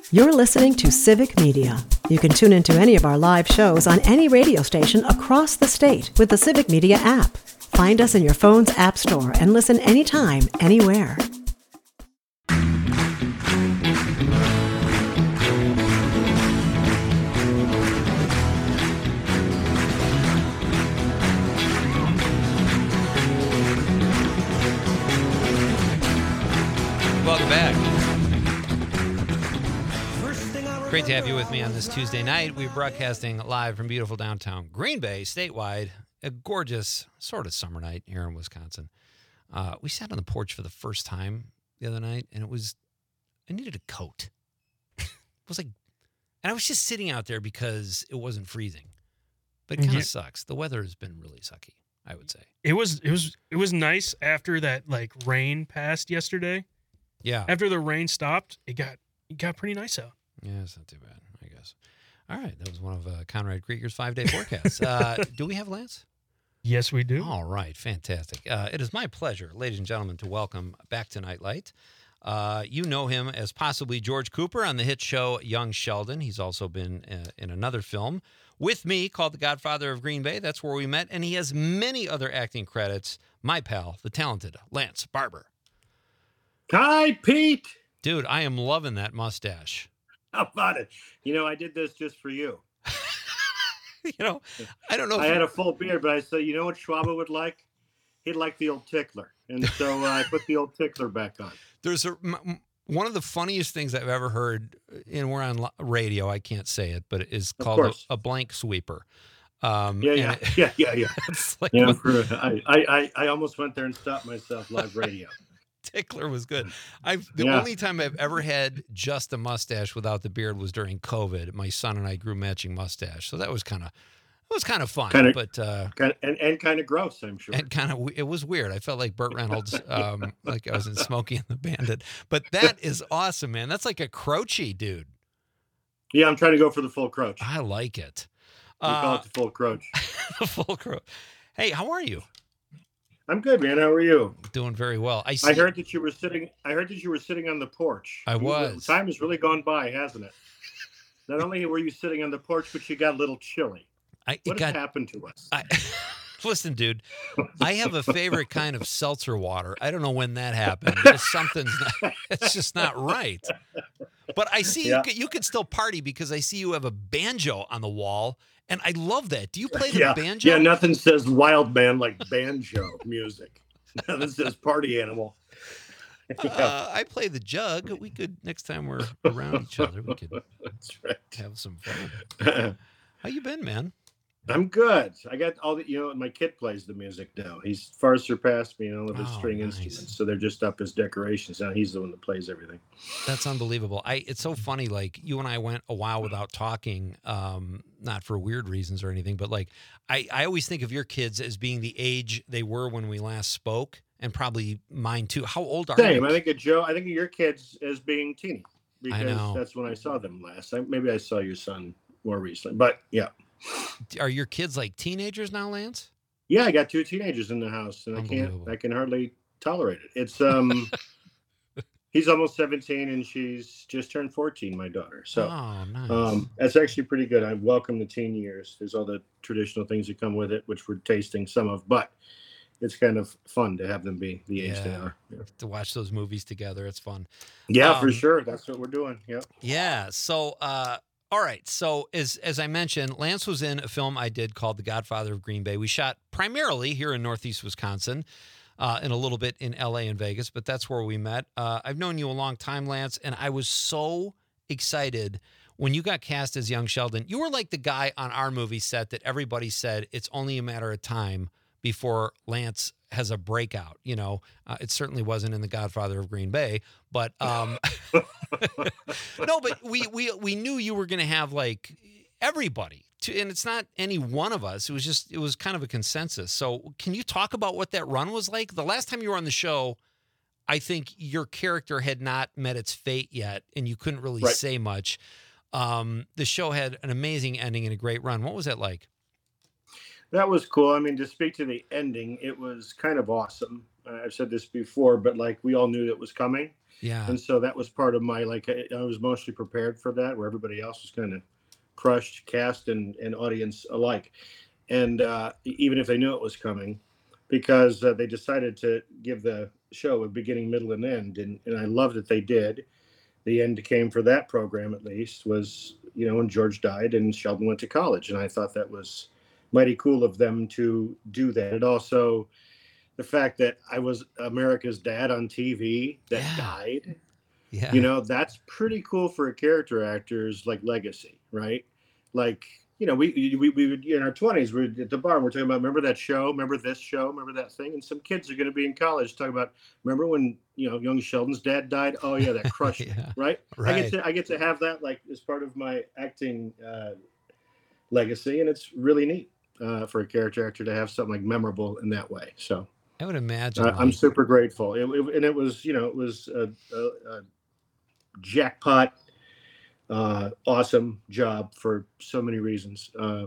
You're listening to Civic Media. You can tune into any of our live shows on any radio station across the state with the Civic Media app. Find us in your phone's app store and listen anytime, anywhere. Welcome back. Great to have you with me on this Tuesday night. We're broadcasting live from beautiful downtown Green Bay, statewide. A gorgeous sort of summer night here in Wisconsin. We sat on the porch for the first time the other night, and I needed a coat. It was like, and I was just sitting out there because it wasn't freezing. But it kind of sucks. The weather has been really sucky, I would say. It was nice after that rain passed yesterday. Yeah. After the rain stopped, it got pretty nice out. Yeah, it's not too bad, I guess. All right, that was one of Conrad Krieger's 5-day forecasts. Do we have Lance? Yes, we do. All right, fantastic. It is my pleasure, ladies and gentlemen, to welcome back to Nightlight. You know him as possibly George Cooper on the hit show Young Sheldon. He's also been in another film with me called The Godfather of Green Bay. That's where we met. And he has many other acting credits. My pal, the talented Lance Barber. Hi, Pete. Dude, I am loving that mustache. How about it? I did this just for you. I don't know. I had a full beard, but I said, you know what Schwaba would like? He'd like the old tickler. And so I put the old tickler back on. There's one of the funniest things I've ever heard, and we're on radio, I can't say it, but it is called a blank sweeper. Yeah. It's like, I almost went there and stopped myself live radio. Tickler was good. The only time I've ever had just a mustache without the beard was during COVID. My son and I grew matching mustache, so that was kind of fun, but kind of gross, I'm sure. And it was weird. I felt like Burt Reynolds, like I was in Smokey and the Bandit. But that is awesome, man. That's like a Croce, dude. Yeah, I'm trying to go for the full Croce. I like it. We call it the full Croce. The full Croce. Hey, how are you? I'm good, man. How are you? Doing very well. I heard that you were sitting on the porch. I was. Time has really gone by, hasn't it? Not only were you sitting on the porch, but you got a little chilly. What has happened to us? Listen, dude, I have a favorite kind of seltzer water. I don't know when that happened. It's just not right. But I see you could still party because I see you have a banjo on the wall. And I love that. Do you play the banjo? Yeah, nothing says wild man like banjo music. Nothing says party animal. I play the jug. We could, next time we're around each other, we could have some fun. How you been, man? I'm good. I got all the, my kid plays the music now. He's far surpassed me in all of his string instruments. So they're just up as decorations. Now he's the one that plays everything. That's unbelievable. It's so funny. Like you and I went a while without talking, not for weird reasons or anything, but like, I always think of your kids as being the age they were when we last spoke, and probably mine too. How old are Same. you? I think of your kids as being teeny because that's when I saw them last. Maybe I saw your son more recently, but yeah. Are your kids like teenagers now, Lance? Yeah, I got 2 teenagers in the house, and I can hardly tolerate it. It's he's almost 17, and she's just turned 14, my daughter. So nice. That's actually pretty good. I welcome the teen years. There's all the traditional things that come with it, which we're tasting some of, but it's kind of fun to have them be the age they are. Yeah. To watch those movies together, it's fun. Yeah, for sure. That's what we're doing. Yep. Yeah. So, all right. So as I mentioned, Lance was in a film I did called The Godfather of Green Bay. We shot primarily here in Northeast Wisconsin, and a little bit in LA and Vegas, but that's where we met. I've known you a long time, Lance, and I was so excited when you got cast as Young Sheldon. You were like the guy on our movie set that everybody said it's only a matter of time before Lance has a breakout. It certainly wasn't in The Godfather of Green Bay, but no, but we knew you were going to have like everybody and it's not any one of us. It was kind of a consensus. So can you talk about what that run was like? The last time you were on the show, I think your character had not met its fate yet, and you couldn't really say much. The show had an amazing ending and a great run. What was that like? That was cool. I mean, to speak to the ending, it was kind of awesome. I've said this before, but like we all knew that was coming. Yeah. And so that was part of my, like, I was mostly prepared for that, where everybody else was kind of crushed, cast and audience alike. And even if they knew it was coming, because they decided to give the show a beginning, middle, and end. And I love that they did. The end came for that program, at least, was, when George died and Sheldon went to college. And I thought that was mighty cool of them to do that. And also the fact that I was America's dad on TV that died, Yeah. that's pretty cool for a character actor's like legacy, right? Like, we would, in our 20s, we're at the bar, and we're talking about, remember that show, remember this show, remember that thing? And some kids are going to be in college talking about, remember when, young Sheldon's dad died? Oh yeah, that crushed me, right? Right. I get to have that, like, as part of my acting legacy, and it's really neat for a character actor to have something like memorable in that way. So I would imagine. I'm super grateful. And it was, it was a jackpot, awesome job for so many reasons.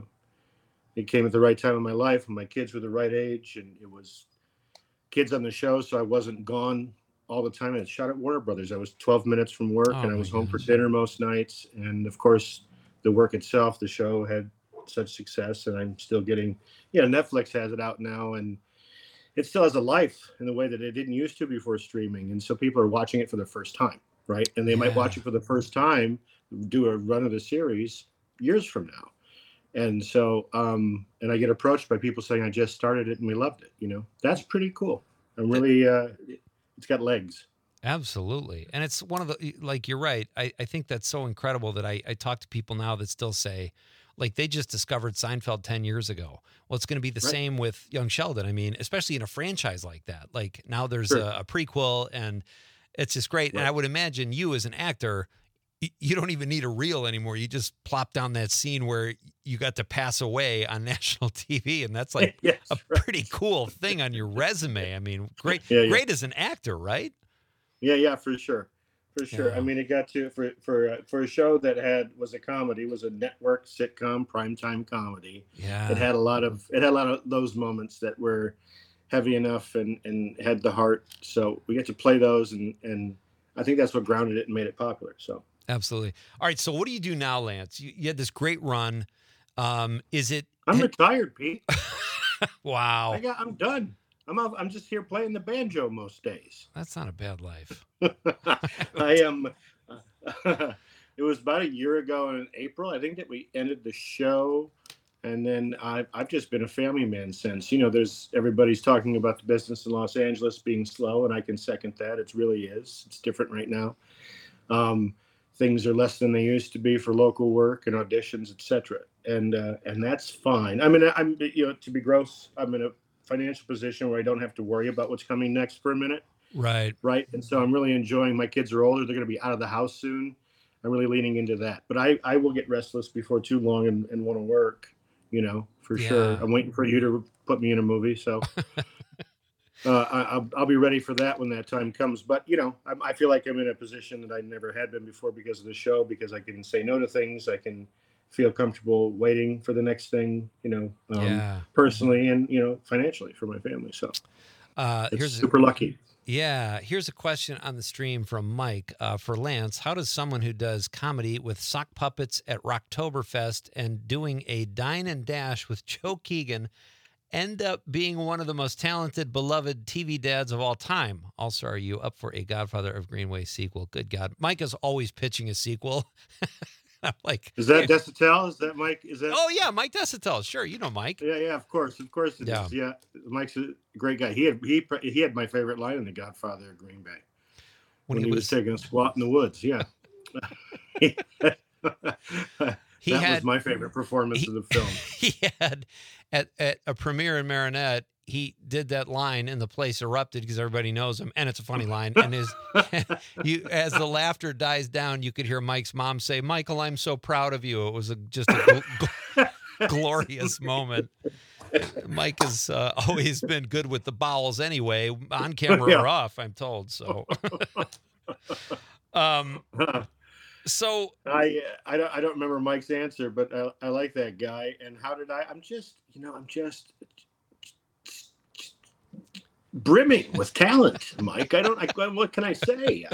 It came at the right time in my life, and my kids were the right age, and it was kids on the show, so I wasn't gone all the time. I shot at Warner Brothers. I was 12 minutes from work, and I was home for dinner most nights. And of course, the work itself, the show had such success, and I'm still getting, Netflix has it out now, and it still has a life in the way that it didn't used to before streaming. And so people are watching it for the first time, right? And they might watch it for the first time, do a run of the series years from now. And so, and I get approached by people saying, I just started it and we loved it. That's pretty cool. I'm really, it's got legs. Absolutely. And it's one of the, like, you're right. I think that's so incredible that I talk to people now that still say, like, they just discovered Seinfeld 10 years ago. Well, it's going to be the same with Young Sheldon. I mean, especially in a franchise like that. Like, now there's a prequel, and it's just great. And I would imagine you as an actor, you don't even need a reel anymore. You just plop down that scene where you got to pass away on national TV, and that's like a pretty cool thing on your resume. I mean, great as an actor, right? Yeah, for sure. For sure. Yeah. I mean, it got to, for a show that was a comedy, was a network sitcom, primetime comedy. Yeah. It had a lot of those moments that were heavy enough and had the heart. So we get to play those, and I think that's what grounded it and made it popular. So. Absolutely. All right. So what do you do now, Lance? You had this great run. Is it? I'm retired, Pete. Wow. I'm done. I'm just here playing the banjo most days. That's not a bad life. I am. It was about a year ago in April, I think, that we ended the show. And then I've just been a family man since. Everybody's talking about the business in Los Angeles being slow, and I can second that. It really is. It's different right now. Things are less than they used to be for local work and auditions, etc. And that's fine. I mean, I'm to be gross, I'm in a financial position where I don't have to worry about what's coming next for a minute. Right. And so I'm really enjoying. My kids are older; they're going to be out of the house soon. I'm really leaning into that. But I will get restless before too long and want to work. For sure. I'm waiting for you to put me in a movie, so. I'll be ready for that when that time comes. But, I feel like I'm in a position that I never had been before because of the show, because I can say no to things. I can feel comfortable waiting for the next thing, personally and, financially for my family. So here's super lucky. Yeah. Here's a question on the stream from Mike for Lance. How does someone who does comedy with sock puppets at Rocktoberfest and doing a dine and dash with Joe Keegan end up being one of the most talented, beloved TV dads of all time? Also, are you up for a Godfather of Greenway sequel? Good God. Mike is always pitching a sequel. I'm like, is that Desitel? Is that Mike? Is that? Oh yeah, Mike Desitel. Sure, you know Mike. Yeah, of course it is. Yeah, Mike's a great guy. He had my favorite line in The Godfather of Green Bay when he was taking a squat in the woods. Yeah, that was my favorite performance of the film. He had at a premiere in Marinette. He did that line and the place erupted because everybody knows him, and it's a funny line. And as the laughter dies down, you could hear Mike's mom say, "Michael, I'm so proud of you." It was just a glorious moment. Mike has always been good with the bowels anyway, on camera or off, I'm told. So, so I don't remember Mike's answer, but I like that guy. And how did I'm just brimming with talent, Mike. What can I say?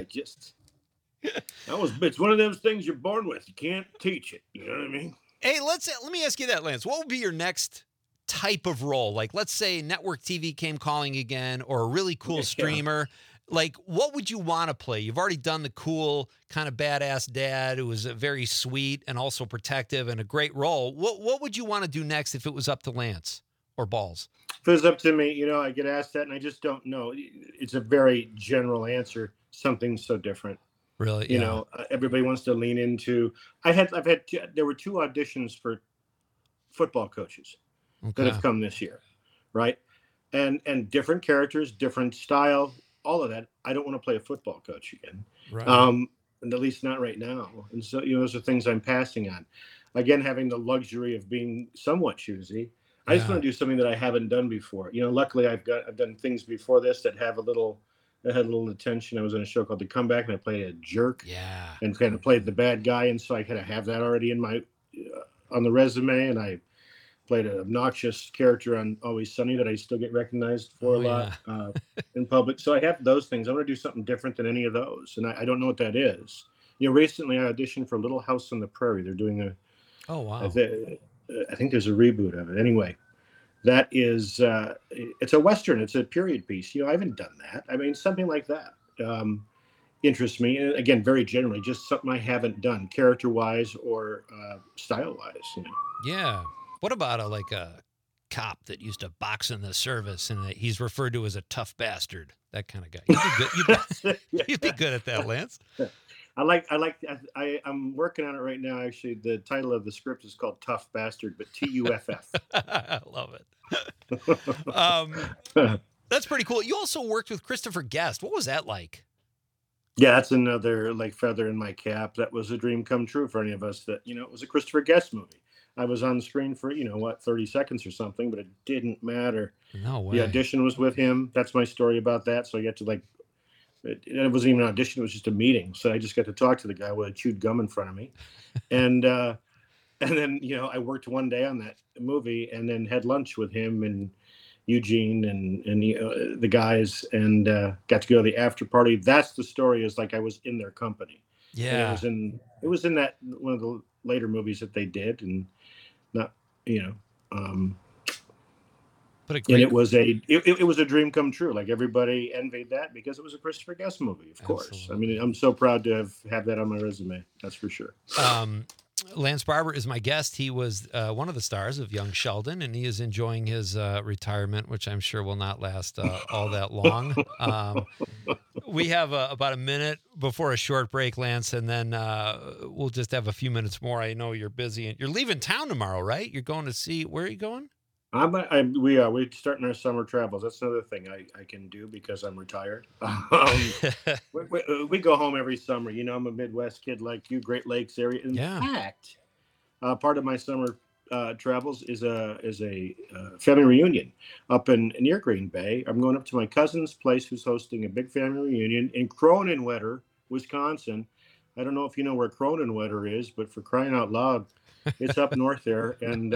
It's one of those things you're born with. You can't teach it. You know what I mean? Hey, let me ask you that, Lance. What would be your next type of role? Like, let's say network TV came calling again, or a really cool streamer. Like, what would you want to play? You've already done the cool kind of badass dad who was very sweet and also protective and a great role. What would you want to do next if it was up to Lance or Balls? If it was up to me, I get asked that and I just don't know. It's a very general answer. Something so different. Really? Everybody wants to lean into. There were 2 auditions for football coaches that have come this year, right? And different characters, different style, all of that. I don't want to play a football coach again, right. And at least not right now. And so those are things I'm passing on. Again, having the luxury of being somewhat choosy. I just want to do something that I haven't done before. Luckily I've done things before this that had a little attention. I was on a show called The Comeback and I played a jerk. Yeah. And kind of played the bad guy, and so I kind of have that already in my on the resume. And I played an obnoxious character on Always Sunny that I still get recognized for a lot in public. So I have those things. I want to do something different than any of those, and I don't know what that is. Recently I auditioned for Little House on the Prairie. They're doing a I think there's a reboot of it. Anyway, that is it's a Western. It's a period piece. I haven't done that. I mean, something like that interests me. And again, very generally, just something I haven't done, character-wise or style-wise. Yeah. What about a cop that used to box in the service and he's referred to as a tough bastard? That kind of guy. You'd be good at that, Lance. I'm working on it right now. Actually, the title of the script is called Tough Bastard, but TUFF. I love it. That's pretty cool. You also worked with Christopher Guest. What was that like? Yeah, that's another feather in my cap. That was a dream come true for any of us. That it was a Christopher Guest movie. I was on screen for 30 seconds or something, but it didn't matter. No way. The audition was with him. That's my story about that. So I get to it wasn't even an audition. It was just a meeting. So I just got to talk to the guy with a chewed gum in front of me. And then, I worked one day on that movie and then had lunch with him and Eugene and the guys and got to go to the after party. That's the story, is I was in their company. Yeah. And it was in that one of the later movies that they did, and not, but it was a dream come true. Everybody envied that because it was a Christopher Guest movie, of course. Absolutely. I mean, I'm so proud to have that on my resume. That's for sure. Lance Barber is my guest. He was one of the stars of Young Sheldon, and he is enjoying his retirement, which I'm sure will not last all that long. We have about a minute before a short break, Lance, and then we'll just have a few minutes more. I know you're busy, and you're leaving town tomorrow, right? You're going to see, where are you going? We're starting our summer travels. That's another thing I can do because I'm retired. We go home every summer. I'm a Midwest kid like you, Great Lakes area. In fact, part of my summer travels is a family reunion up near Green Bay. I'm going up to my cousin's place who's hosting a big family reunion in Cronenwetter, Wisconsin. I don't know if you know where Cronenwetter is, but for crying out loud, it's up north there. And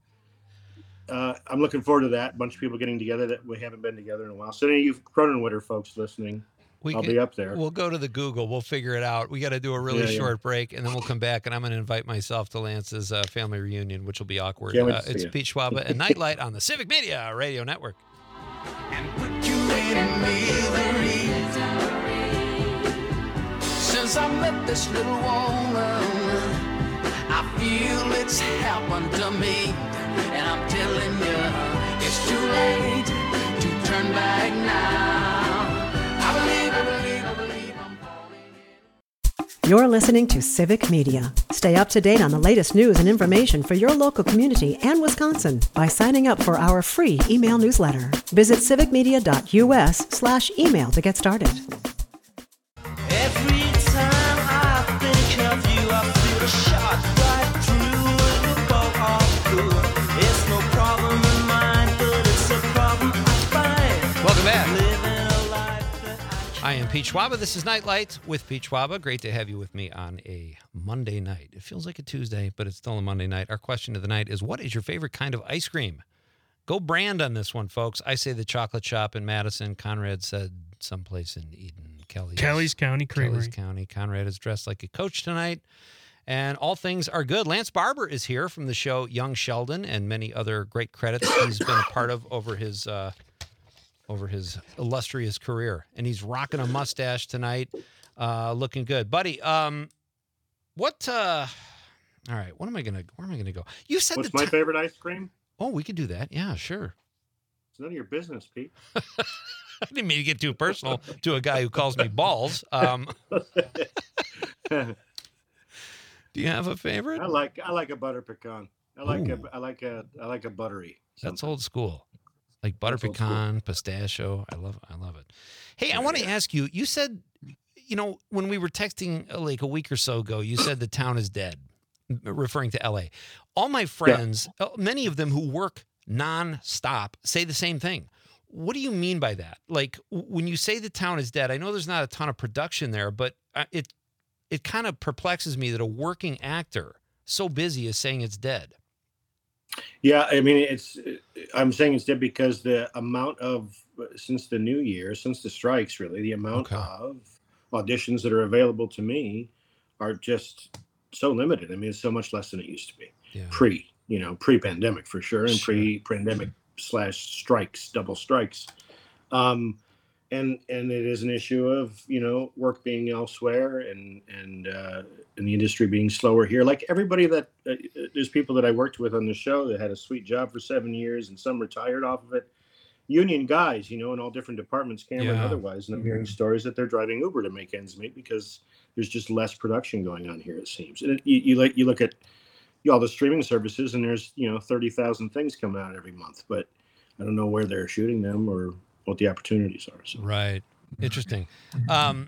I'm looking forward to that. A bunch of people getting together that we haven't been together in a while. So any of you Cronenwetter folks listening, I'll be up there. We'll go to the Google. We'll figure it out. We got to do a really short break, and then we'll come back, and I'm going to invite myself to Lance's family reunion, which will be awkward. It's Pete Schwaba and Nightlight on the Civic Media Radio Network. And put you in misery. Since I met this little woman, I feel it's happened to me. And I'm telling you, it's too late to turn back now. I believe I'm falling in. You're listening to Civic Media. Stay up to date on the latest news and information for your local community and Wisconsin by signing up for our free email newsletter. Visit civicmedia.us/email to get started. Every time I think of you, I feel a shot right through the bow of blue. It's no problem in mine, but it's a problem I find. Welcome back. Living a life that I am Pete Schwaba. This is Nightlight with Pete Schwaba. Great to have you with me on a Monday night. It feels like a Tuesday, but it's still a Monday night. Our question of the night is, what is your favorite kind of ice cream? Go brand on this one, folks. I say the chocolate shop in Madison. Conrad said someplace in Eden. Kelly's County Creamery. Kelly's County. Conrad is dressed like a coach tonight. And all things are good. Lance Barber is here from the show Young Sheldon and many other great credits he's been a part of over his illustrious career. And he's rocking a mustache tonight, looking good. Buddy, all right, where am I gonna go? You said what's my favorite ice cream? Oh, we could do that. Yeah, sure. It's none of your business, Pete. I didn't mean to get too personal to a guy who calls me balls. Do you have a favorite? I like a butter pecan. I like a buttery. That's old school. Like butter pecan, pistachio. I love it. Hey, I want to ask you, you said, when we were texting like a week or so ago, you said the town is dead, referring to LA. All my friends, many of them who work nonstop, say the same thing. What do you mean by that? Like when you say the town is dead, I know there's not a ton of production there, but it kind of perplexes me that a working actor so busy is saying it's dead. Yeah, I mean, I'm saying it's dead because the amount of, since the new year, since the strikes, really, the amount of auditions that are available to me are just so limited. I mean, it's so much less than it used to be. Yeah. Pre-pandemic for sure, and pre-pandemic /strikes, double strikes. And it is an issue of, work being elsewhere and the industry being slower here. Like everybody that there's people that I worked with on the show that had a sweet job for 7 years and some retired off of it. Union guys, in all different departments, camera and otherwise. And I'm hearing stories that they're driving Uber to make ends meet because there's just less production going on here, it seems. And you look at all the streaming services and there's, 30,000 things coming out every month, but I don't know where they're shooting them or what the opportunities are. So. Right. Interesting. How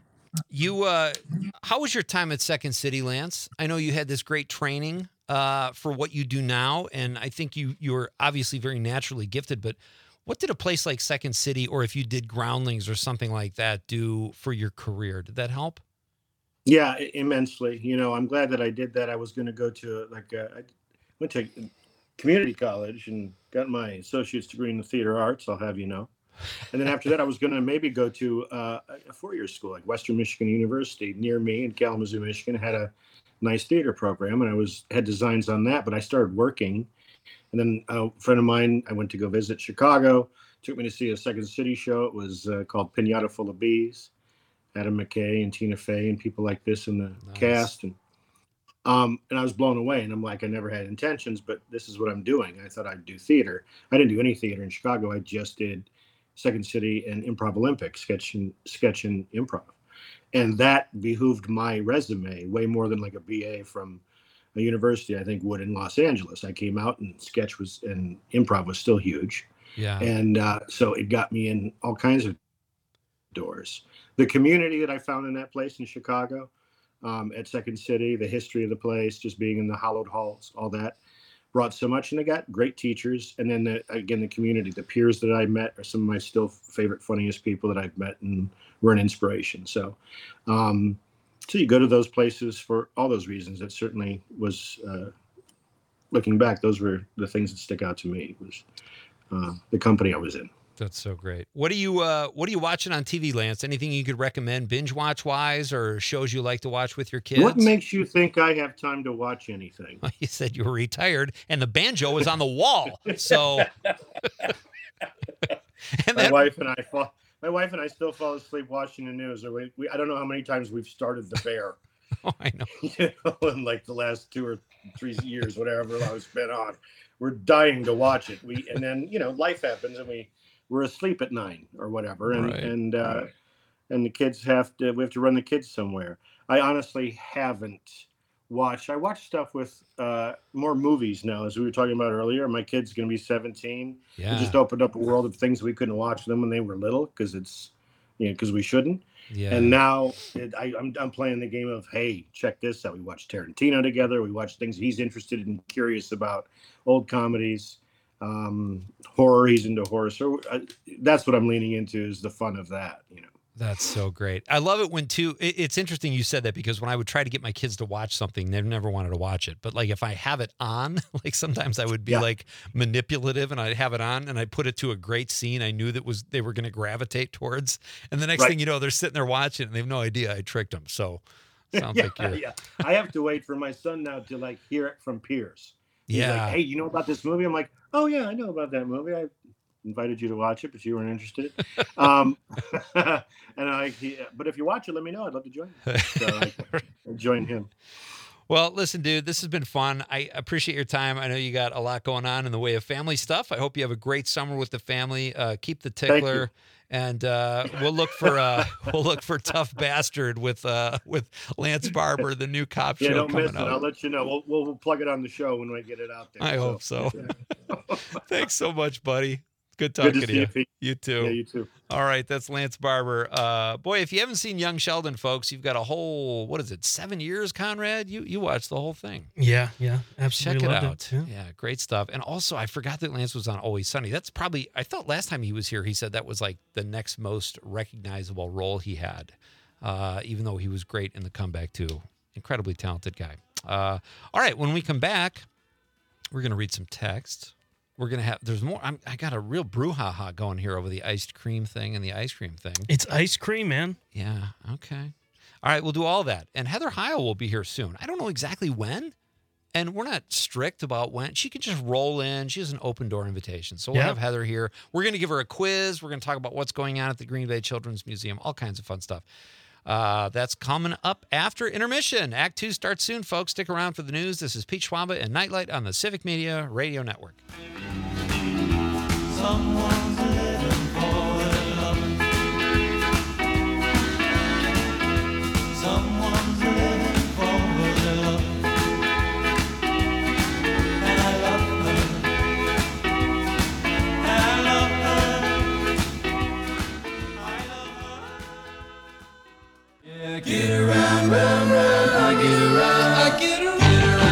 was your time at Second City, Lance? I know you had this great training for what you do now, and I think you're obviously very naturally gifted, but what did a place like Second City, or if you did Groundlings or something like that, do for your career? Did that help? Yeah, immensely. I'm glad that I did that. I was going to go to I went to community college and got my associate's degree in the theater arts, I'll have you know. And then after that, I was going to maybe go to a 4-year school, like Western Michigan University near me in Kalamazoo, Michigan, had a nice theater program, and I had designs on that, but I started working. And then a friend of mine, I went to go visit Chicago, took me to see a Second City show. It was called Pinata Full of Bees. Adam McKay and Tina Fey and people like this in the cast. And I was blown away. And I'm like, I never had intentions, but this is what I'm doing. I thought I'd do theater. I didn't do any theater in Chicago. I just did Second City and Improv Olympics, sketch and improv. And that behooved my resume way more than like a BA from a university, I think, would in Los Angeles. I came out and and improv was still huge. Yeah. And so it got me in all kinds of doors. The community that I found in that place in Chicago, at Second City, the history of the place, just being in the hallowed halls, all that brought so much. And I got great teachers. And then the community, the peers that I met are some of my still favorite, funniest people that I've met and were an inspiration. So, so you go to those places for all those reasons. It certainly was, looking back, those were the things that stick out to me, was the company I was in. That's so great. What are you watching on TV, Lance? Anything you could recommend binge watch wise, or shows you like to watch with your kids? What makes you think I have time to watch anything? Well, you said you were retired and the banjo is on the wall. So and my wife and I still fall asleep watching the news. I don't know how many times we've started The Bear. Oh, I know. In like the last 2 or 3 years, whatever I've been on. We're dying to watch it. And then, life happens and we're asleep at 9 or whatever. And and the kids we have to run the kids somewhere. I honestly haven't watched. I watch stuff with more movies now, as we were talking about earlier. My kid's going to be 17. Yeah. We just opened up a world of things we couldn't watch them when they were little because because we shouldn't. Yeah. And now I'm playing the game of, hey, check this out. We watch Tarantino together. We watch things he's interested and curious about, old comedies, horror. He's into horror. So that's what I'm leaning into, is the fun of that. That's so great. I love it when it's interesting you said that, because when I would try to get my kids to watch something, they never wanted to watch it. But like if I have it on, like sometimes I would be like manipulative and I'd have it on and I'd put it to a great scene I knew that they were going to gravitate towards. And the next thing you know, they're sitting there watching it and they have no idea I tricked them. So sounds like you're... Yeah. I have to wait for my son now to like hear it from peers. He's like, hey, you know about this movie? I'm like, oh yeah, I know about that movie. I invited you to watch it, but you weren't interested. And but if you watch it, let me know. I'd love to join you. So I join him. Well, listen, dude, this has been fun. I appreciate your time. I know you got a lot going on in the way of family stuff. I hope you have a great summer with the family. Keep the tickler, and we'll look for Tough Bastard with Lance Barber, the new cop show don't coming miss it. out. I'll let you know. We'll plug it on the show when we get it out there. I hope so. Thanks so much, buddy. Good talking to you. You too. Yeah, you too. All right, that's Lance Barber. Boy, if you haven't seen Young Sheldon, folks, you've got a whole 7 years, Conrad? You watched the whole thing. Yeah, absolutely. Check it loved out. Yeah, great stuff. And also, I forgot that Lance was on Always Sunny. That's probably, I thought last time he was here, he said that was like the next most recognizable role he had, even though he was great in The Comeback too. Incredibly talented guy. All right, when we come back, we're going to read some text. We're going to have, there's more. I got a real brouhaha going here over the iced cream thing and the ice cream thing. It's ice cream, man. Yeah. Okay. All right. We'll do all that. And Heather Heil will be here soon. I don't know exactly when. And we're not strict about when. She can just roll in. She has an open door invitation. So we'll have Heather here. We're going to give her a quiz. We're going to talk about what's going on at the Green Bay Children's Museum, all kinds of fun stuff. That's coming up after intermission. Act 2 starts soon, folks. Stick around for the news. This is Pete Schwaba and Nightlight on the Civic Media Radio Network. Someone's living for their love. Someone's living for their love. And I love her. I love her. I love her. Yeah, get around, round, round. I get around. I get around.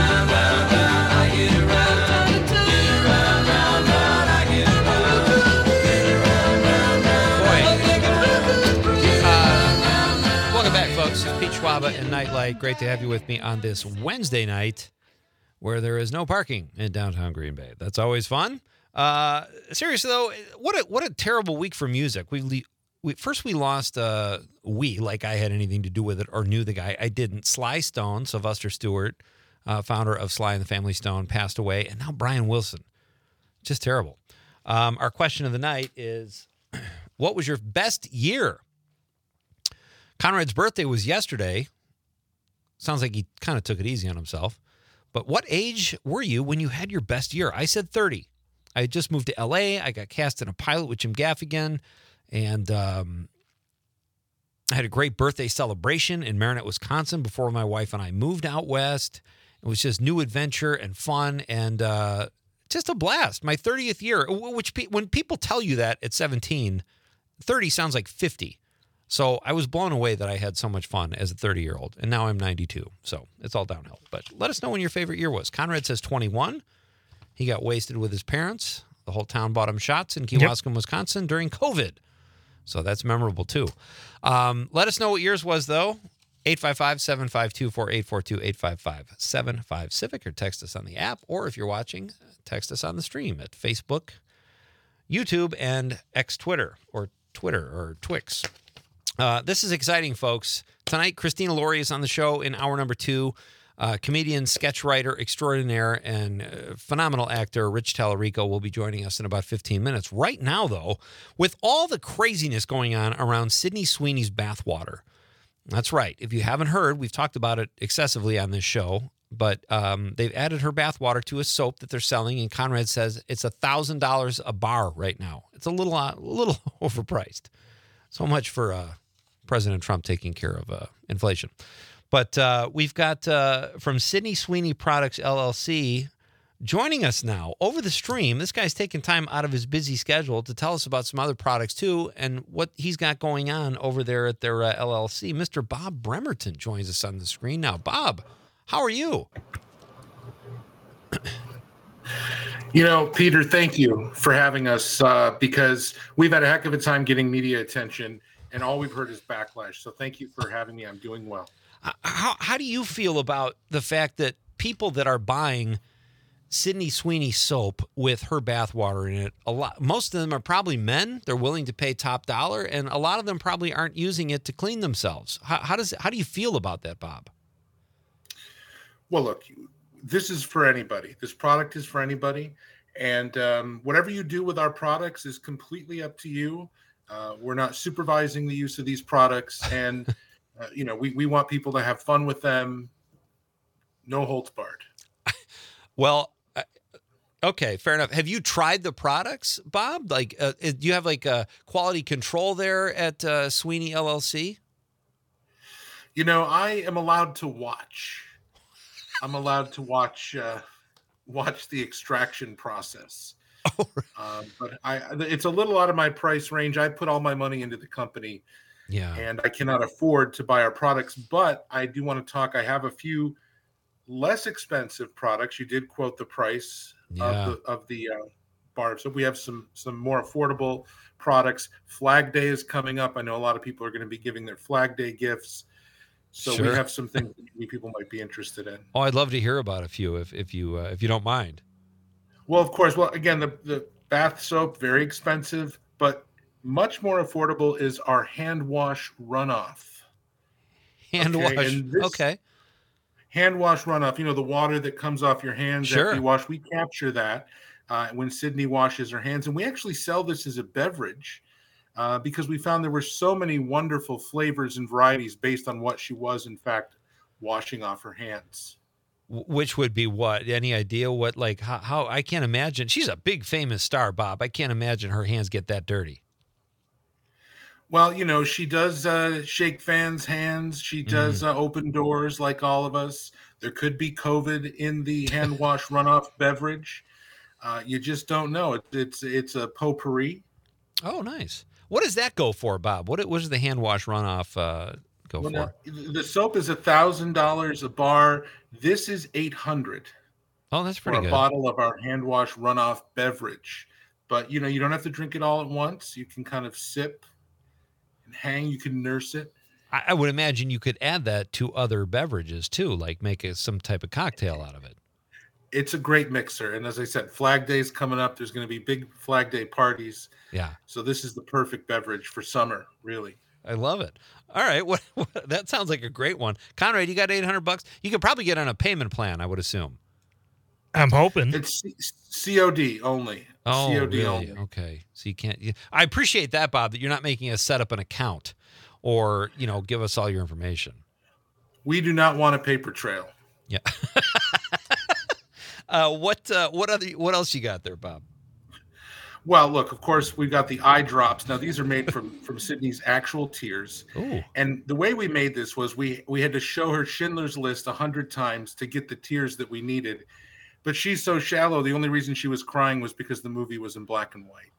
Pete Schwaba and Nightlight. Great to have you with me on this Wednesday night where there is no parking in downtown Green Bay. That's always fun. Seriously, though, what a terrible week for music. We lost, like I had anything to do with it or knew the guy. I didn't. Sly Stone, Sylvester Stewart, founder of Sly and the Family Stone, passed away. And now Brian Wilson. Just terrible. Our question of the night is, what was your best year? Conrad's birthday was yesterday. Sounds like he kind of took it easy on himself. But what age were you when you had your best year? I said 30. I had just moved to L.A. I got cast in a pilot with Jim Gaffigan. And I had a great birthday celebration in Marinette, Wisconsin before my wife and I moved out west. It was just new adventure and fun and just a blast. My 30th year, which when people tell you that at 17, 30 sounds like 50. So I was blown away that I had so much fun as a 30-year-old, and now I'm 92, so it's all downhill. But let us know when your favorite year was. Conrad says 21. He got wasted with his parents. The whole town bought him shots in Kewaskum, Wisconsin during COVID. So that's memorable, too. Let us know what yours was, though. 855-752-4842, 855-75-CIVIC, or text us on the app. Or if you're watching, text us on the stream at Facebook, YouTube, and X-Twitter, or Twitter, or Twix. This is exciting, folks. Tonight, Christina Laurie is on the show in hour number 2. Comedian, sketch writer extraordinaire, and phenomenal actor Rich Tallarico will be joining us in about 15 minutes. Right now, though, with all the craziness going on around Sydney Sweeney's bathwater. That's right. If you haven't heard, we've talked about it excessively on this show, but they've added her bathwater to a soap that they're selling, and Conrad says it's $1,000 a bar right now. It's a little overpriced. So much for President Trump taking care of inflation. But we've got from Sydney Sweeney Products, LLC, joining us now over the stream. This guy's taking time out of his busy schedule to tell us about some other products, too, and what he's got going on over there at their LLC. Mr. Bob Bremerton joins us on the screen now. Bob, how are you? You know, Peter, thank you for having us because we've had a heck of a time getting media attention. and all we've heard is backlash. So thank you for having me. I'm doing well. How do you feel about the fact that people that are buying Sydney Sweeney soap with her bathwater in it, most of them are probably men. They're willing to pay top dollar, and a lot of them probably aren't using it to clean themselves. How do you feel about that, Bob? Well, look, this is for anybody. This product is for anybody, and whatever you do with our products is completely up to you. We're not supervising the use of these products, and we want people to have fun with them. No holds barred. Well, okay, fair enough. Have you tried the products, Bob? Like, do you have like a quality control there at Sweeney LLC? I am allowed to watch. I'm allowed to watch the extraction process. Oh, but it's a little out of my price range. I put all my money into the company, and I cannot afford to buy our products. But I do want to talk. I have a few less expensive products. You did quote the price of the bar. So we have some more affordable products. Flag Day is coming up. I know a lot of people are going to be giving their Flag Day gifts. So Sure. we have some things that people might be interested in. Oh, I'd love to hear about a few if you don't mind. Well, of course. Well, again, the bath soap, very expensive, but much more affordable is our hand wash runoff. Hand wash. Okay. Hand wash runoff, the water that comes off your hands Sure. after you wash, we capture that when Sydney washes her hands. And we actually sell this as a beverage because we found there were so many wonderful flavors and varieties based on what she was, in fact, washing off her hands. Which would be what? Any idea what, like, how I can't imagine. She's a big famous star, Bob. I can't imagine her hands get that dirty. Well, she does shake fans' hands. She does open doors like all of us. There could be COVID in the hand wash runoff beverage. You just don't know. It's a potpourri. Oh, nice. What does that go for, Bob? What does the hand wash runoff go for? Now, the soap is $1,000 a bar. This is $800 Oh, that's for pretty a good. bottle of our hand wash runoff beverage. But you don't have to drink it all at once. You can kind of sip and hang. You can nurse it. I would imagine you could add that to other beverages too, like make some type of cocktail out of it. It's a great mixer. And as I said, Flag Day is coming up. There's going to be big Flag Day parties. Yeah. So this is the perfect beverage for summer, really. I love it. All right. What that sounds like a great one. Conrad, you got $800? You could probably get on a payment plan, I would assume. I'm hoping. It's COD only. Oh, COD really? only. Okay. So you can't. I appreciate that, Bob, that you're not making us set up an account or, give us all your information. We do not want a paper trail. Yeah. What else you got there, Bob? Well, look, of course, we've got the eye drops. Now, these are made from Sydney's actual tears. Ooh. And the way we made this was we had to show her Schindler's List 100 times to get the tears that we needed. But she's so shallow, the only reason she was crying was because the movie was in black and white.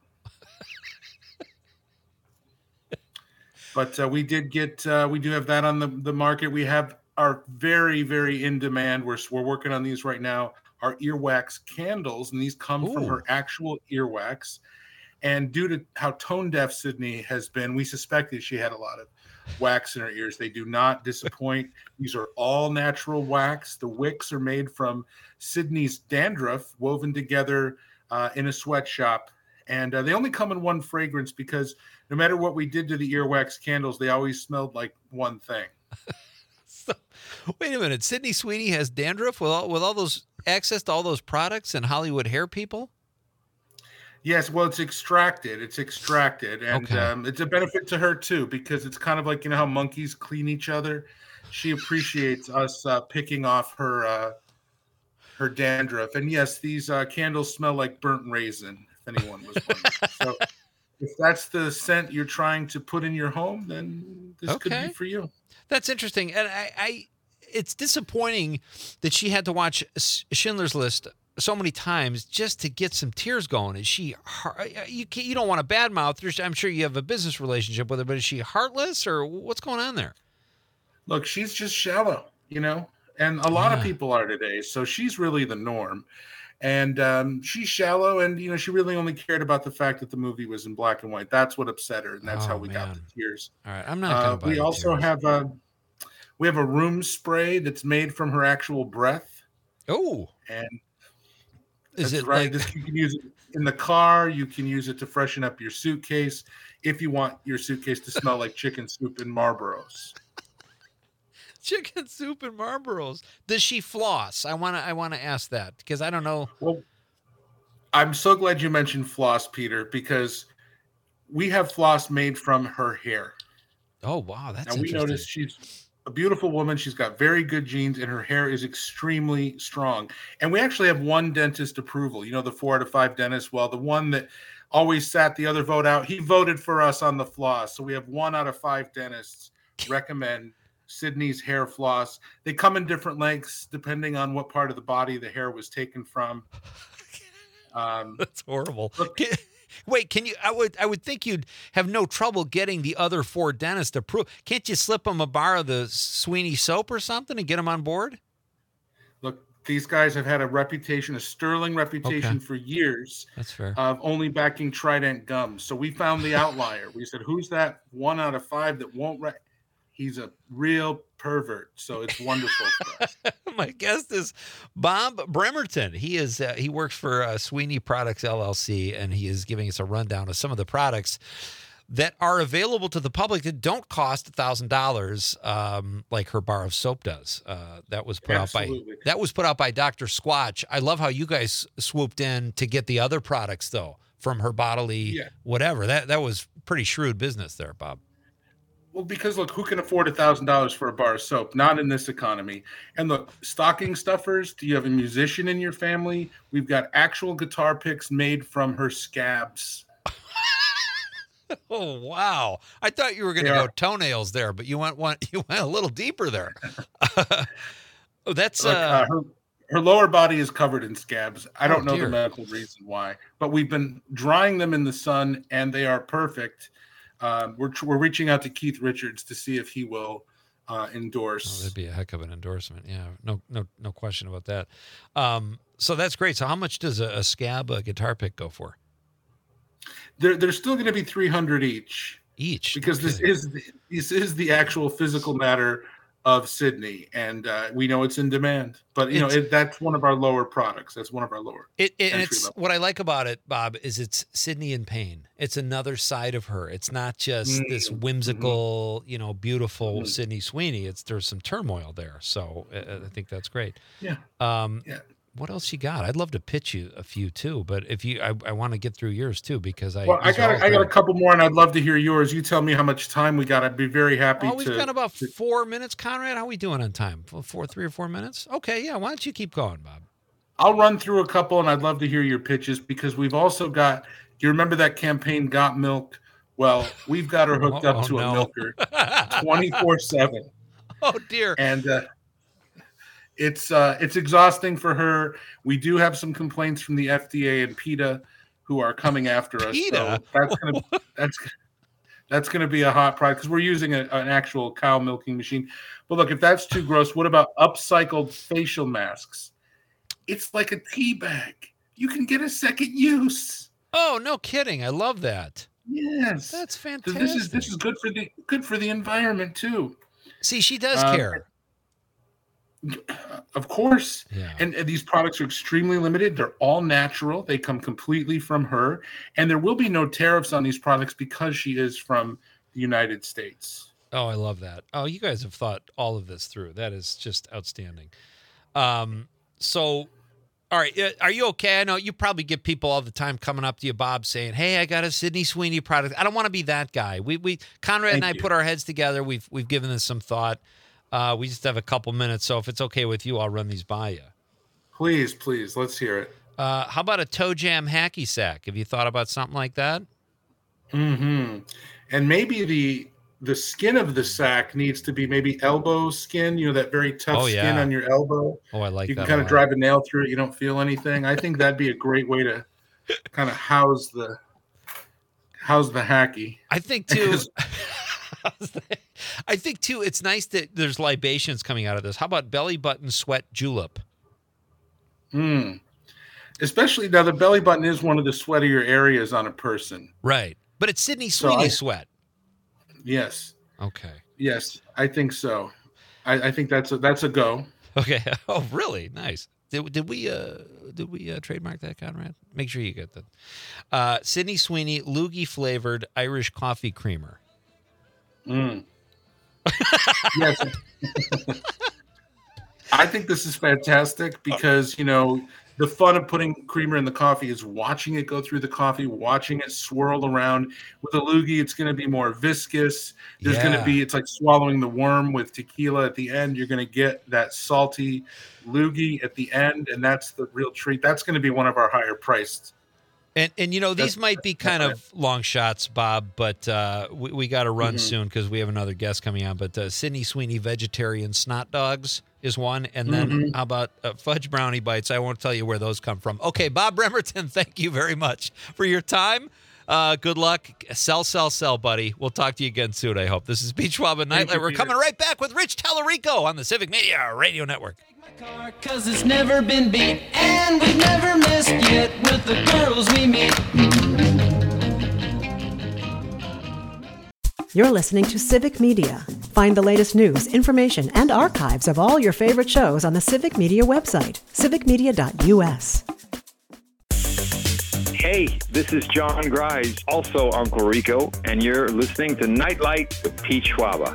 But we do have that on the market. We have our very, very in demand. We're working on these right now. Our earwax candles, and these come from her actual earwax. And due to how tone deaf Sydney has been, we suspected she had a lot of wax in her ears. They do not disappoint. These are all natural wax. The wicks are made from Sydney's dandruff, woven together in a sweatshop. And they only come in one fragrance because no matter what we did to the earwax candles, they always smelled like one thing. So, wait a minute. Sydney Sweeney has dandruff with all those access to all those products and Hollywood hair people? Yes, well, it's extracted, and Okay. it's a benefit to her too because it's kind of like how monkeys clean each other. She appreciates us picking off her dandruff, and yes, these candles smell like burnt raisin. If anyone was wondering, so if that's the scent you're trying to put in your home, then this could Okay. be for you. That's interesting. And it's disappointing that she had to watch Schindler's List so many times just to get some tears going. Is she, you don't want to badmouth. I'm sure you have a business relationship with her, but is she heartless or what's going on there? Look, she's just shallow, and a lot of people are today. So she's really the norm. And she's shallow, and she really only cared about the fact that the movie was in black and white. That's what upset her, and that's how we got the tears. All right, I'm not going to buy We the also tears. have a room spray that's made from her actual breath. Oh, and is it right? like You can use it in the car. You can use it to freshen up your suitcase if you want your suitcase to smell like chicken soup and Marlboros. chicken soup and Marlboros? Does she floss? I want to ask that because I don't know. Well, I'm so glad you mentioned floss, Peter, because we have floss made from her hair. Oh, wow. That's now, we interesting. noticed she's a beautiful woman. She's got very good genes, and her hair is extremely strong. And we actually have one dentist approval. The 4 out of 5 dentists. Well, the one that always sat the other vote out, he voted for us on the floss. So we have 1 out of 5 dentists recommend Sydney's hair floss. They come in different lengths depending on what part of the body the hair was taken from. That's horrible. Wait, can you? I would think you'd have no trouble getting the other 4 dentists to approve. Can't you slip them a bar of the Sweeney soap or something and get them on board? Look, these guys have had a sterling reputation for years. That's fair. Of only backing Trident gums. So we found the outlier. We said, who's that 1 out of 5 that won't? He's a real pervert. So it's wonderful for us. My guest is Bob Bremerton. He works for Sweeney Products LLC, and he is giving us a rundown of some of the products that are available to the public that don't cost $1,000, like her bar of soap does. That was put out by Dr. Squatch. I love how you guys swooped in to get the other products though from her bodily whatever. That was pretty shrewd business there, Bob. Well, because look, who can afford $1,000 for a bar of soap? Not in this economy. And look, stocking stuffers. Do you have a musician in your family? We've got actual guitar picks made from her scabs. Oh wow! I thought you were going to go toenails there, but you went a little deeper there. That's her lower body is covered in scabs. I don't know dear. the medical reason why, but we've been drying them in the sun, and they are perfect. We're reaching out to Keith Richards to see if he will endorse. That'd be a heck of an endorsement. Yeah, no question about that. So that's great. So how much does a scab guitar pick go for? They're still going to be $300 each, because okay. this is the actual physical matter of Sydney, and we know it's in demand. But that's one of our lower products. That's one of our lower. It's what I like about it, Bob, is it's Sydney in pain. It's another side of her. It's not just this whimsical, beautiful Sydney Sweeney. There's some turmoil there. So I think that's great. Yeah. What else you got? I'd love to pitch you a few too, but if I want to get through yours too, because I got a couple more, and I'd love to hear yours. You tell me how much time we got. I'd be very happy. We've got about 4 minutes, Conrad. How are we doing on time? 3 or 4 minutes? Okay, yeah. Why don't you keep going, Bob? I'll run through a couple, and I'd love to hear your pitches, because we've also got. Do you remember that campaign, Got Milk? Well, we've got her hooked up to a milker 24/7. Oh dear. And it's exhausting for her. We do have some complaints from the FDA and PETA, who are coming after us. PETA? So that's gonna be a hot product, because we're using an actual cow milking machine. But look, if that's too gross, what about upcycled facial masks? It's like a tea bag. You can get a second use. Oh, no kidding! I love that. Yes, that's fantastic. So this is good for the environment too. See, she does care. Of course. Yeah. And these products are extremely limited. They're all natural. They come completely from her. And there will be no tariffs on these products because she is from the United States. Oh, I love that. Oh, you guys have thought all of this through. That is just outstanding. So, all right. Are you okay? I know you probably get people all the time coming up to you, Bob, saying, "Hey, I got a Sydney Sweeney product." I don't want to be that guy. Conrad and I put our heads together. We've given this some thought. We just have a couple minutes, so if it's okay with you, I'll run these by you. Please, let's hear it. How about a toe jam hacky sack? Have you thought about something like that? Mm-hmm. And maybe the skin of the sack needs to be maybe elbow skin, that very tough skin on your elbow. Oh, I like that. You can kind of drive a nail through it. You don't feel anything. I think that'd be a great way to kind of house the hacky. I think too, it's nice that there's libations coming out of this. How about belly button sweat julep? Especially now, the belly button is one of the sweatier areas on a person. Right. But it's Sydney Sweeney sweat. Yes. Okay. Yes, I think so. I think that's a go. Okay. Oh, really? Nice. Did we trademark that, Conrad? Make sure you get that. Sydney Sweeney loogie flavored Irish coffee creamer. Yes. I think this is fantastic because, the fun of putting creamer in the coffee is watching it go through the coffee, watching it swirl around. With a loogie, it's going to be more viscous. There's going to be, it's like swallowing the worm with tequila at the end. You're going to get that salty loogie at the end, and that's the real treat. That's going to be one of our higher priced. And these might be kind of long shots, Bob, but we got to run soon because we have another guest coming on. But Sydney Sweeney vegetarian snot dogs is one. And then how about fudge brownie bites? I won't tell you where those come from. Okay, Bob Bremerton, thank you very much for your time. Good luck. Sell, buddy. We'll talk to you again soon, I hope. This is Pete Schwab at Nightlight. We're coming right back with Rich Tallarico on the Civic Media Radio Network. Cause it's never been beat, and we've never missed yet with the girls we meet. You're listening to Civic Media. Find the latest news, information, and archives of all your favorite shows on the Civic Media website, civicmedia.us. Hey, this is John Grise, also Uncle Rico, and you're listening to Nightlight with Pete Schwaba.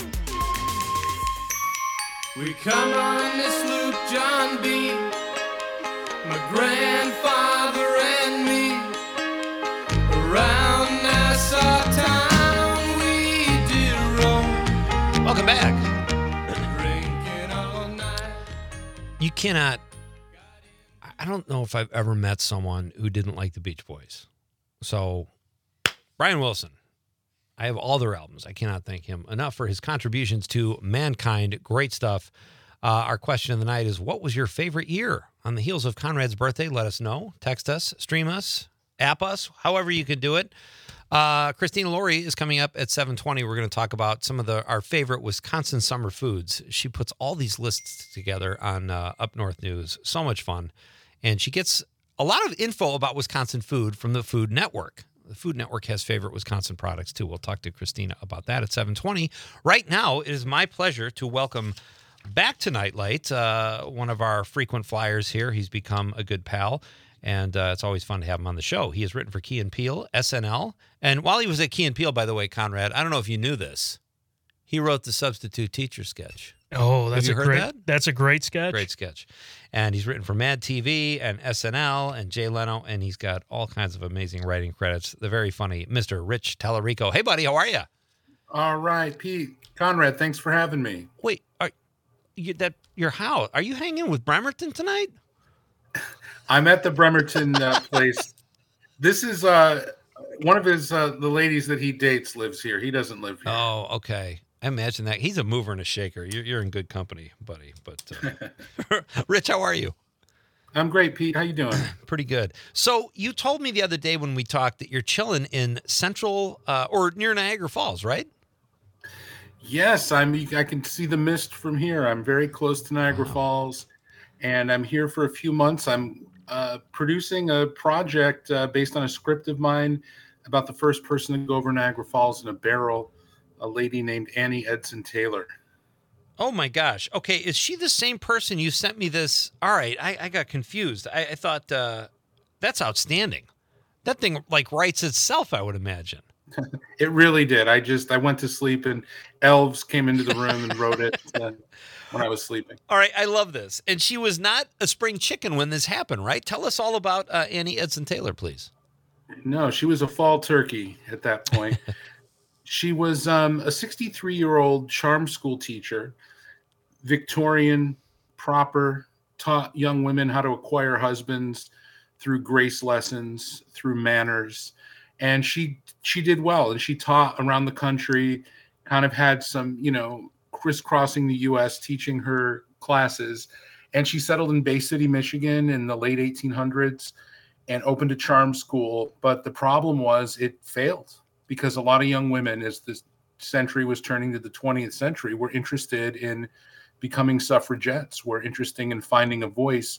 We come on this loop, John B., my grandfather and me, around Nassau town we did roam. Welcome back. You cannot, I don't know if I've ever met someone who didn't like the Beach Boys. So, Brian Wilson. I have all their albums. I cannot thank him enough for his contributions to mankind. Great stuff. Our question of the night is, what was your favorite year? On the heels of Conrad's birthday, let us know. Text us, stream us, app us, however you can do it. Christina Laurie is coming up at 7:20. We're going to talk about some of our favorite Wisconsin summer foods. She puts all these lists together on Up North News. So much fun. And she gets a lot of info about Wisconsin food from the Food Network. The Food Network has favorite Wisconsin products, too. We'll talk to Christina about that at 7:20. Right now, it is my pleasure to welcome back to Nightlight one of our frequent flyers here. He's become a good pal, and it's always fun to have him on the show. He has written for Key & Peele, SNL. And while he was at Key & Peele, by the way, Conrad, I don't know if you knew this, he wrote the Substitute Teacher sketch. Oh, that's That's a great sketch. Great sketch. And he's written for Mad TV and SNL and Jay Leno, and he's got all kinds of amazing writing credits. The very funny Mr. Rich Tallarico. Hey, buddy, how are you? All right, Pete. Conrad, thanks for having me. Wait, your house? Are you hanging with Bremerton tonight? I'm at the Bremerton place. This is one of his the ladies that he dates lives here. He doesn't live here. Oh, okay. I imagine that. He's a mover and a shaker. You're in good company, buddy. But Rich, how are you? I'm great, Pete. How you doing? Pretty good. So you told me the other day when we talked that you're chilling in central or near Niagara Falls, right? Yes, I can see the mist from here. I'm very close to Niagara Falls, and I'm here for a few months. I'm producing a project based on a script of mine about the first person to go over Niagara Falls in a barrel, a lady named Annie Edson Taylor. Oh my gosh. Okay, is she the same person you sent me this? All right, I got confused. I thought that's outstanding. That thing writes itself, I would imagine. It really did. I went to sleep and elves came into the room and wrote it when I was sleeping. All right, I love this. And she was not a spring chicken when this happened, right? Tell us all about Annie Edson Taylor, please. No, she was a fall turkey at that point. She was a 63-year-old charm school teacher, Victorian, proper, taught young women how to acquire husbands through grace lessons, through manners. And she did well, and she taught around the country, kind of had some, crisscrossing the U.S., teaching her classes. And she settled in Bay City, Michigan in the late 1800s and opened a charm school. But the problem was it failed because a lot of young women, as the century was turning to the 20th century, were interested in becoming suffragettes, were interested in finding a voice.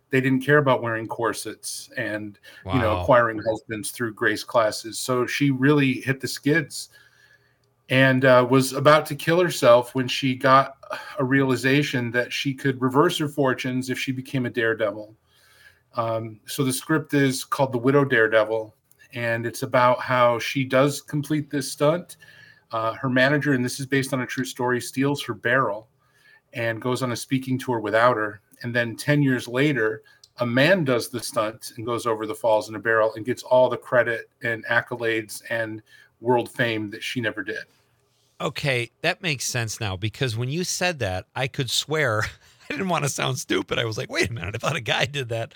they didn't care about wearing corsets and, acquiring husbands through grace classes. So she really hit the skids and was about to kill herself when she got a realization that she could reverse her fortunes if she became a daredevil. So the script is called The Widow Daredevil, and it's about how she does complete this stunt. Her manager, and this is based on a true story, steals her barrel and goes on a speaking tour without her. And then 10 years later, a man does the stunt and goes over the falls in a barrel and gets all the credit and accolades and world fame that she never did. Okay, that makes sense now, because when you said that, I could swear, I didn't want to sound stupid. I was like, wait a minute, I thought a guy did that.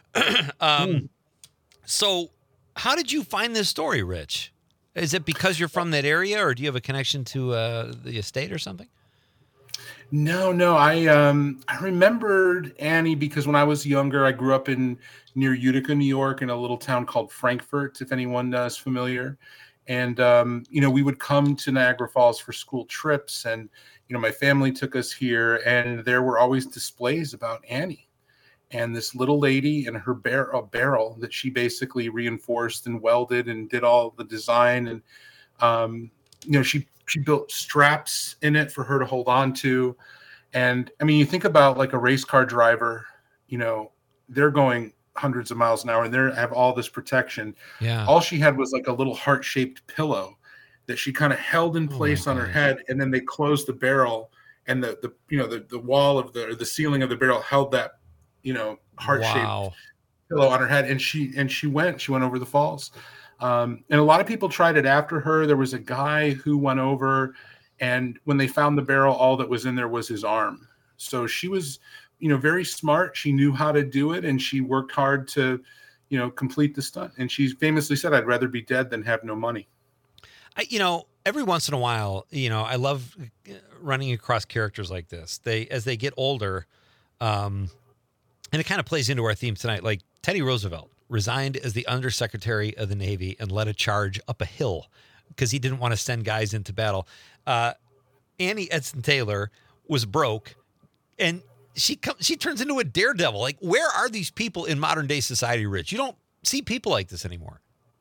So how did you find this story, Rich? Is it because you're from that area, or do you have a connection to the estate or something? No. I remembered Annie because when I was younger, I grew up near Utica, New York, in a little town called Frankfort, if anyone is familiar. And, we would come to Niagara Falls for school trips, and, my family took us here, and there were always displays about Annie and this little lady and her barrel that she basically reinforced and welded and did all the design. And, she built straps in it for her to hold on to. And I mean, you think about like a race car driver, they're going hundreds of miles an hour and they have all this protection. Yeah. All she had was like a little heart-shaped pillow that she kind of held in place on her head. And then they closed the barrel, and the wall of the ceiling of the barrel held that, heart-shaped pillow on her head. And she went over the falls. And a lot of people tried it after her. There was a guy who went over, and when they found the barrel, all that was in there was his arm. So she was, very smart. She knew how to do it, and she worked hard to, complete the stunt. And she famously said, "I'd rather be dead than have no money." Every once in a while, I love running across characters like this. As they get older, and it kind of plays into our theme tonight, like Teddy Roosevelt resigned as the Undersecretary of the Navy and led a charge up a hill because he didn't want to send guys into battle. Annie Edson Taylor was broke, and she turns into a daredevil. Like, where are these people in modern day society, Rich? You don't see people like this anymore.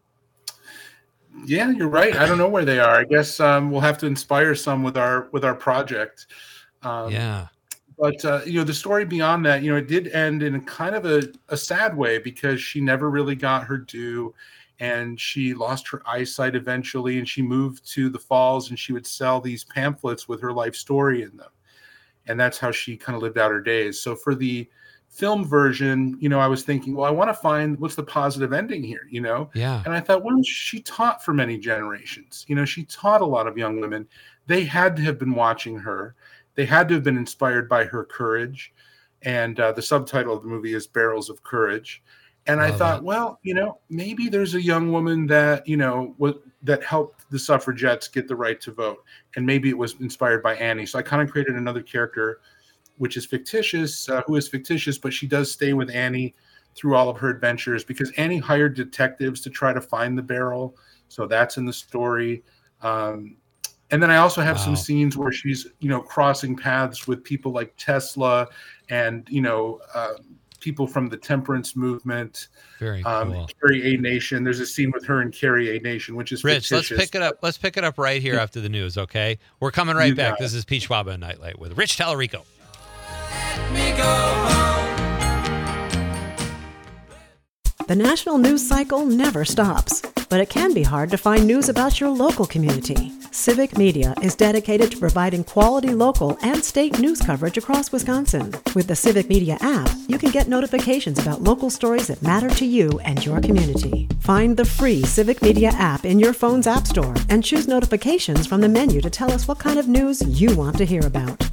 Yeah, you're right. I don't know where they are. I guess we'll have to inspire some with our project. Yeah. But, the story beyond that, it did end in kind of a sad way because she never really got her due, and she lost her eyesight eventually, and she moved to the falls, and she would sell these pamphlets with her life story in them. And that's how she kind of lived out her days. So for the film version, I was thinking, well, I want to find what's the positive ending here, Yeah. And I thought, well, she taught for many generations. She taught a lot of young women. They had to have been watching her. They had to have been inspired by her courage. And the subtitle of the movie is Barrels of Courage. And I thought, well, maybe there's a young woman that, that helped the suffragettes get the right to vote. And maybe it was inspired by Annie. So I kind of created another character, which is fictitious, who is fictitious, but she does stay with Annie through all of her adventures because Annie hired detectives to try to find the barrel. So that's in the story. And then I also have some scenes where she's, crossing paths with people like Tesla and, people from the temperance movement. Very cool. Carrie A Nation. There's a scene with her and Carrie A Nation, which is Rich, fictitious. Let's pick it up right here after the news, okay? We're coming right back. This is Pete Schwaba and Nightlight with Rich Tallarico. The national news cycle never stops, but it can be hard to find news about your local community. Civic Media is dedicated to providing quality local and state news coverage across Wisconsin. With the Civic Media app, you can get notifications about local stories that matter to you and your community. Find the free Civic Media app in your phone's app store and choose notifications from the menu to tell us what kind of news you want to hear about.